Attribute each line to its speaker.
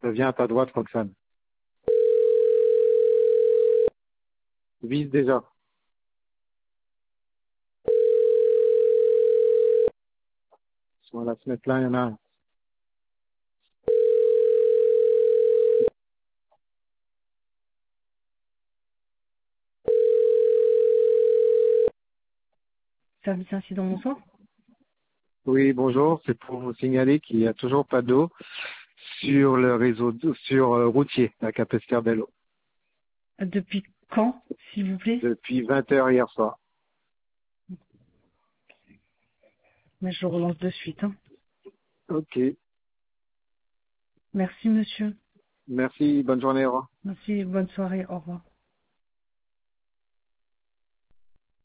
Speaker 1: Reviens à ta droite, Roxane. Vise déjà. Sur la fenêtre là, il y en a un.
Speaker 2: Service incident, bonsoir.
Speaker 1: Oui, bonjour. C'est pour vous signaler qu'il n'y a toujours pas d'eau sur le réseau routier à Capescarbello
Speaker 2: Depuis quand, s'il vous plaît?
Speaker 1: depuis 20 heures hier soir.
Speaker 2: Mais je le relance de suite. Hein.
Speaker 1: Ok.
Speaker 2: Merci, monsieur.
Speaker 1: Merci. Bonne journée. Au revoir.
Speaker 2: Merci, bonne soirée. Au revoir.